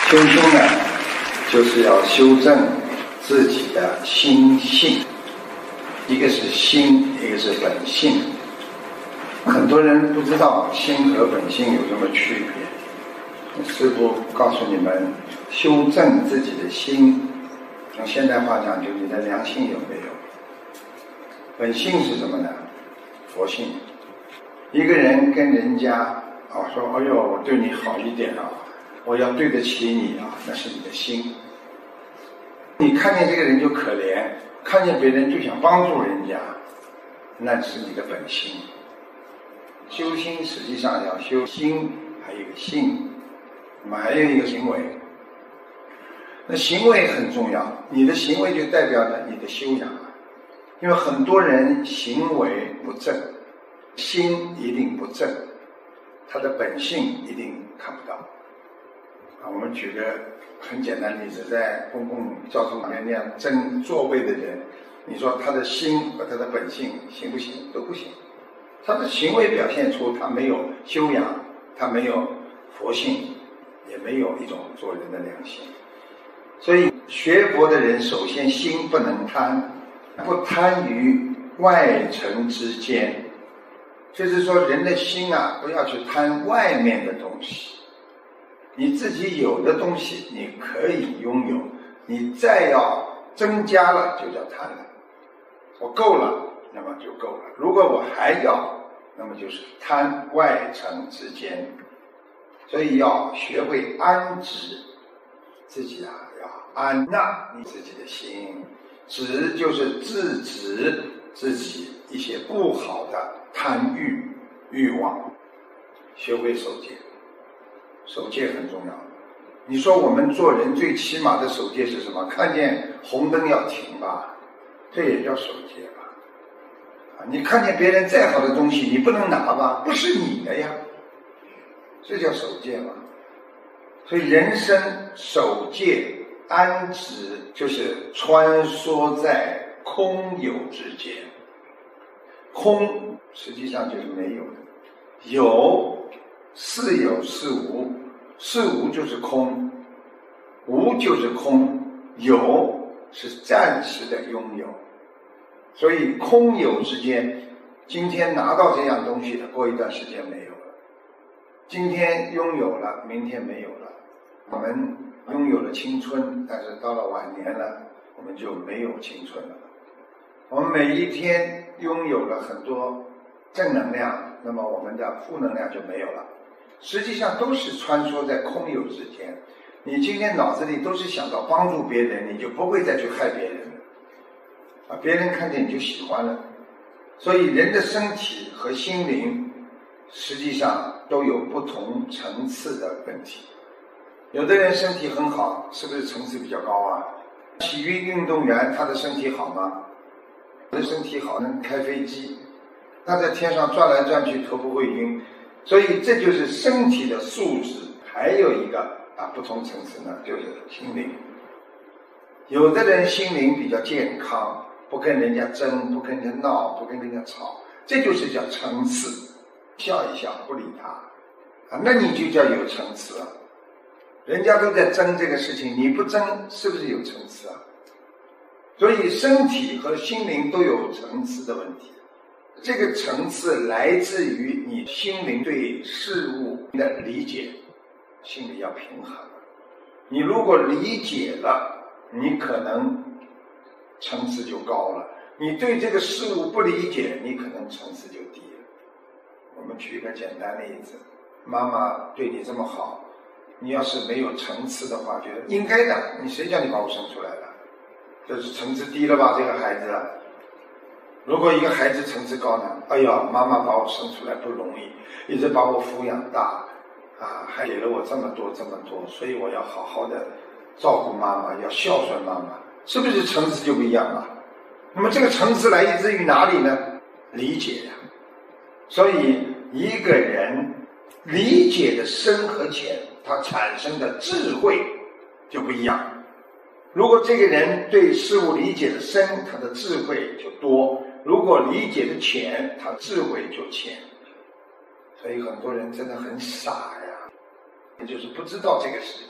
修心呢，就是要修正自己的心性，一个是心，一个是本性。很多人不知道心和本性有什么区别。师父告诉你们，修正自己的心，用现代话讲，就是你的良心有没有？本性是什么呢？佛性。一个人跟人家说，哎呦，我对你好一点啊，我要对得起你啊，那是你的心。你看见这个人就可怜，看见别人就想帮助人家，那是你的本性。修心实际上要修心，还有一个性，那么还有一个行为。那行为很重要，你的行为就代表着你的修养。因为很多人行为不正，心一定不正，他的本性一定看不到。我们举个很简单的例子，在公共交通里面那样争座位的人，你说他的心和他的本性行不行？都不行。他的行为表现出他没有修养，他没有佛性，也没有一种做人的良心。所以学佛的人首先心不能贪，不贪于外尘之间，就是说人的心不要去贪外面的东西。你自己有的东西你可以拥有，你再要增加了就叫贪了。我够了，那么就够了。如果我还要，那么就是贪外尘之间。所以要学会安止自己要安纳你自己的心，止就是制止自己一些不好的贪欲望，学会守戒。守戒很重要。你说我们做人最起码的守戒是什么？看见红灯要停吧，这也叫守戒吧。你看见别人再好的东西你不能拿吧，不是你的呀，这叫守戒嘛。所以人生守戒安止就是穿梭在空有之间。空实际上就是没有的，有是有是无，是无就是空，无就是空，有是暂时的拥有。所以空有之间，今天拿到这样东西的，过一段时间没有了；今天拥有了，明天没有了。我们拥有了青春，但是到了晚年了，我们就没有青春了。我们每一天拥有了很多正能量，那么我们的负能量就没有了。实际上都是穿梭在空有之间。你今天脑子里都是想到帮助别人，你就不会再去害别人了。别人看见你就喜欢了。所以人的身体和心灵实际上都有不同层次的问题。有的人身体很好，是不是层次比较高啊？体育运动员他的身体好吗？他的身体好能开飞机，他在天上转来转去头不会晕。所以这就是身体的素质。还有一个不同层次呢，就是心灵。有的人心灵比较健康，不跟人家争，不跟人家闹，不跟人家吵，这就是叫层次。笑一笑不理他那你就叫有层次啊。人家都在争这个事情，你不争是不是有层次啊？所以身体和心灵都有层次的问题。这个层次来自于你心灵对事物的理解，心里要平衡。你如果理解了，你可能层次就高了；你对这个事物不理解，你可能层次就低了。我们举一个简单的例子，妈妈对你这么好，你要是没有层次的话，觉得应该的，你谁叫你把我生出来的？这是层次低了吧，这个孩子。如果一个孩子层次高呢，哎呀，妈妈把我生出来不容易，一直把我抚养大还给了我这么多，所以我要好好的照顾妈妈，要孝顺妈妈，是不是层次就不一样了？那么这个层次来自于哪里呢？理解呀。所以一个人理解的深和浅，他产生的智慧就不一样。如果这个人对事物理解的深，他的智慧就多；如果理解的浅，他智慧就浅。所以很多人真的很傻呀，就是不知道这个世界，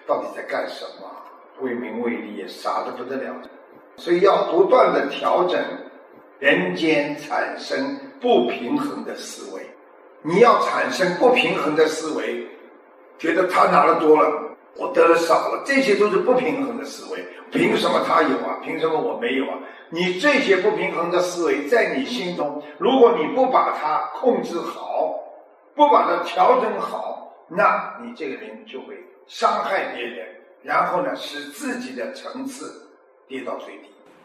到底在干什么？为名为利，傻得不得了。所以要不断的调整人间产生不平衡的思维。你要产生不平衡的思维，觉得他拿的多了，我得的少了，这些都是不平衡的思维。凭什么他有啊？凭什么我没有啊？你这些不平衡的思维在你心中，如果你不把它控制好，不把它调整好，那你这个人就会伤害别人，然后呢，使自己的层次跌到最低。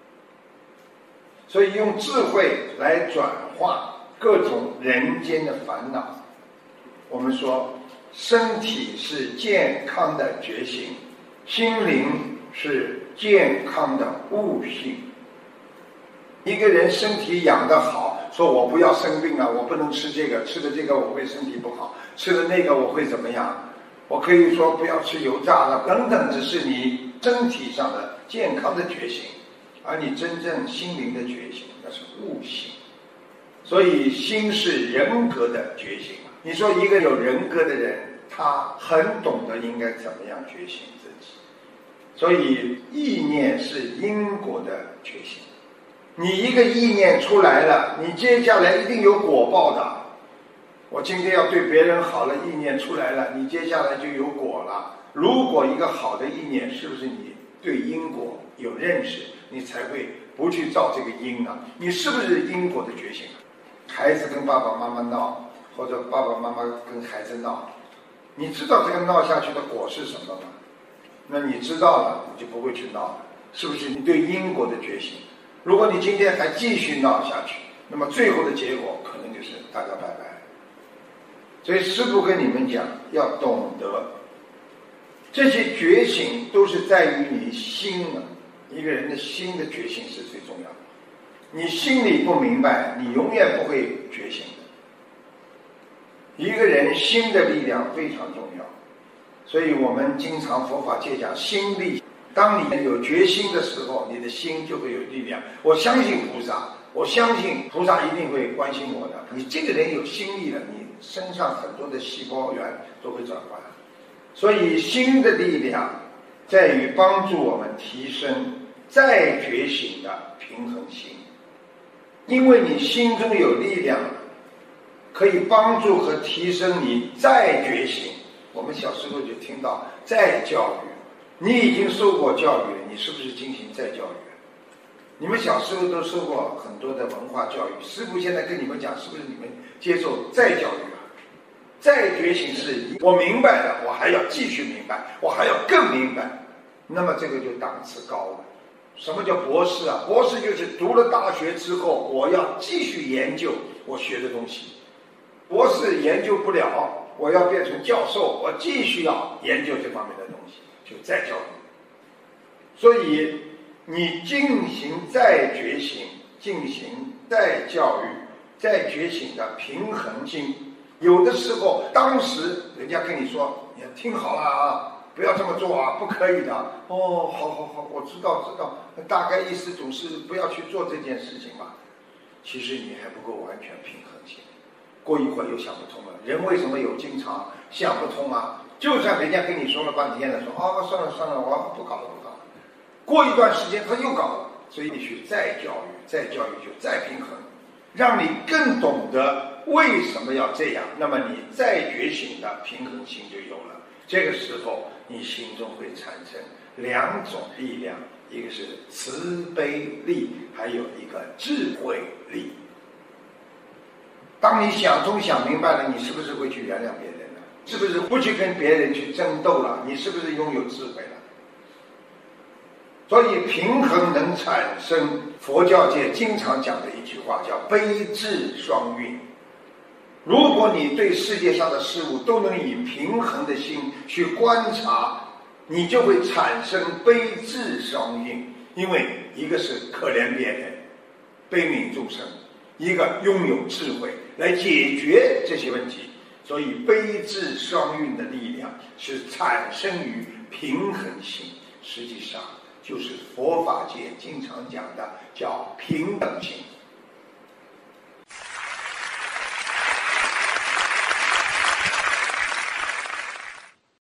所以用智慧来转化各种人间的烦恼。我们说身体是健康的觉醒，心灵是健康的悟性。一个人身体养得好，说我不要生病了，我不能吃这个，吃了这个我会身体不好，吃了那个我会怎么样，我可以说不要吃油炸的等等，只是你身体上的健康的觉醒，而你真正心灵的觉醒那是悟性。所以心是人格的觉醒。你说一个有人格的人，他很懂得应该怎么样觉醒自己。所以意念是因果的觉醒。你一个意念出来了，你接下来一定有果报的。我今天要对别人好了，意念出来了，你接下来就有果了。如果一个好的意念，是不是你对因果有认识，你才会不去造这个因啊？你是不是因果的觉醒啊？孩子跟爸爸妈妈闹，或者爸爸妈妈跟孩子闹，你知道这个闹下去的果是什么吗？那你知道了，你就不会去闹了，是不是你对因果的觉醒？如果你今天还继续闹下去，那么最后的结果可能就是大家拜拜。所以师父跟你们讲，要懂得这些觉醒都是在于你心啊，一个人的心的觉醒是最重要的。你心里不明白，你永远不会觉醒的。一个人心的力量非常重要，所以我们经常佛法界讲心力。当你有决心的时候，你的心就会有力量。我相信菩萨，我相信菩萨一定会关心我的。你这个人有心力了，你身上很多的细胞源都会转换。所以心的力量在于帮助我们提升再觉醒的平衡心。因为你心中有力量，可以帮助和提升你再觉醒。我们小时候就听到再教育，你已经受过教育了，你是不是进行再教育？你们小时候都受过很多的文化教育，师父现在跟你们讲，是不是你们接受再教育啊？再觉醒是我明白了，我还要继续明白，我还要更明白，那么这个就档次高了。什么叫博士啊？博士就是读了大学之后，我要继续研究我学的东西。博士研究不了，我要变成教授，我继续要研究这方面的东西，就再教育。所以你进行再觉醒，进行再教育，再觉醒的平衡心。有的时候当时人家跟你说，你听好了啊，不要这么做啊，不可以的。哦，好，我知道，大概意思总是不要去做这件事情嘛。其实你还不够完全平衡心，过一会儿又想不通了。人为什么有经常想不通啊？就算人家跟你说了半天了，说算了，我不搞了。过一段时间他又搞了，所以你去再教育就再平衡，让你更懂得为什么要这样，那么你再觉醒的平衡心就有了。这个时候你心中会产生两种力量，一个是慈悲力，还有一个智慧力。当你想通想明白了，你是不是会去原谅别人了？是不是不去跟别人去争斗了？你是不是拥有智慧了？所以平衡能产生佛教界经常讲的一句话，叫悲智双运。如果你对世界上的事物都能以平衡的心去观察，你就会产生悲智双运。因为一个是可怜别人，悲悯众生，一个拥有智慧来解决这些问题。所以悲智双运的力量是产生于平衡心，实际上就是佛法界经常讲的叫平等心。